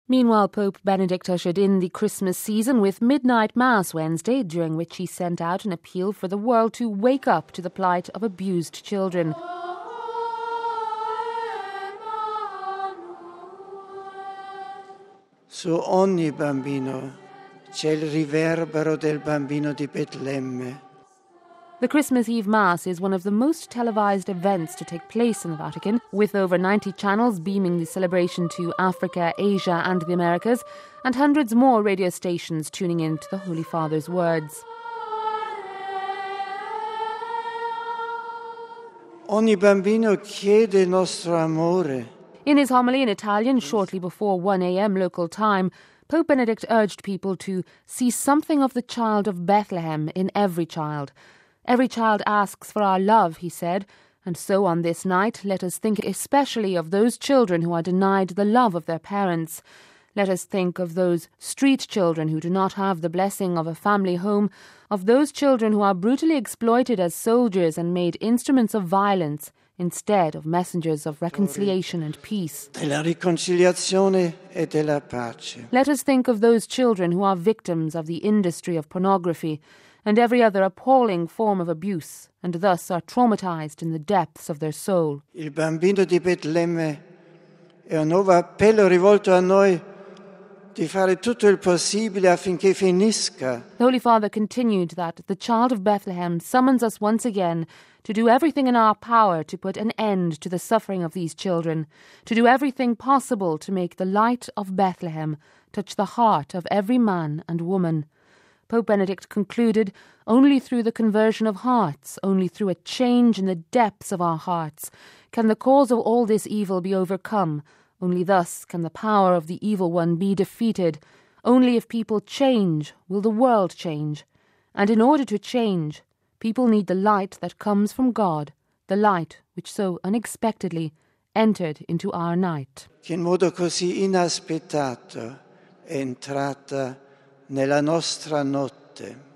Meanwhile, Pope Benedict ushered in the Christmas season with Midnight Mass Wednesday, during which he sent out an appeal for the world to wake up to the plight of abused children. Su ogni bambino c'è il riverbero del bambino di Betlemme. The Christmas Eve Mass is one of the most televised events to take place in the Vatican, with over 90 channels beaming the celebration to Africa, Asia and the Americas, and hundreds more radio stations tuning in to the Holy Father's words. Ogni bambino chiede il nostro amore. In his homily in Italian shortly before 1 a.m. local time, Pope Benedict urged people to see something of the child of Bethlehem in every child. Every child asks for our love, he said, and so on this night let us think especially of those children who are denied the love of their parents. Let us think of those street children who do not have the blessing of a family home, of those children who are brutally exploited as soldiers and made instruments of violence instead of messengers of reconciliation and peace. Della riconciliazione e della pace. Let us think of those children who are victims of the industry of pornography and every other appalling form of abuse, and thus are traumatized in the depths of their soul. Il bambino di Betlemme è un nuovo appello rivolto a noi di fare tutto il possibile affinché finisca. The Holy Father continued that the child of Bethlehem summons us once again to do everything in our power to put an end to the suffering of these children, to do everything possible to make the light of Bethlehem touch the heart of every man and woman. Pope Benedict concluded, only through the conversion of hearts, only through a change in the depths of our hearts, can the cause of all this evil be overcome. Only thus can the power of the evil one be defeated. Only if people change will the world change. And in order to change, people need the light that comes from God, the light which so unexpectedly entered into our night. Che in modo così inaspettato è entrata nella nostra notte.